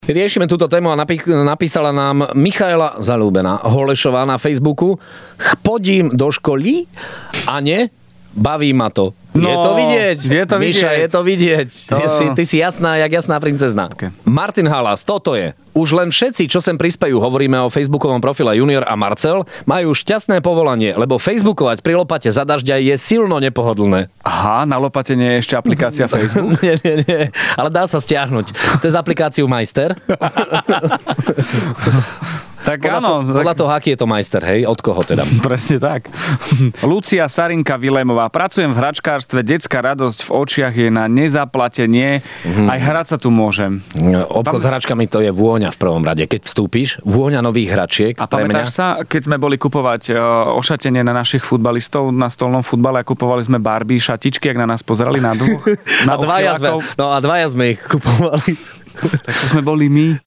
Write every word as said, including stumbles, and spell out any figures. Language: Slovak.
Riešime túto tému a napí- napísala nám Michaela Zalúbená Holešová na Facebooku. Chodím do školy a ne, baví ma to. No, je to vidieť. Je to Miša, vidieť. je to vidieť. To... Ty, si, ty si jasná, jak jasná princezna. Okay. Martin Halas, toto je. Už len všetci, čo sem prispajú, hovoríme o facebookovom profile Junior a Marcel, majú šťastné povolanie, lebo facebookovať pri lopate za dažďa je silno nepohodlné. Aha, na lopate nie je ešte aplikácia Facebook? nie, nie, nie. Ale dá sa stiahnuť. Cez aplikáciu Majster. Tak podľa áno. To, podľa toho, aký je to majster, hej? Od koho teda? Presne tak. Lucia Sarinka Vilémová. Pracujem v hračkárstve. Detská radosť v očiach je na nezaplatenie. Mm-hmm. Aj hrať sa tu môžem. Obchod Pam... s hračkami to je vôňa v prvom rade. Keď vstúpiš, vôňa nových hračiek. A pamätáš sa, keď sme boli kupovať ošatenie na našich futbalistov na stolnom futbale a kupovali sme Barbie šatičky, ak na nás pozerali na dvoch? Na a dvaja sme, no a dvaja sme ich kupovali. Tak to sme boli my.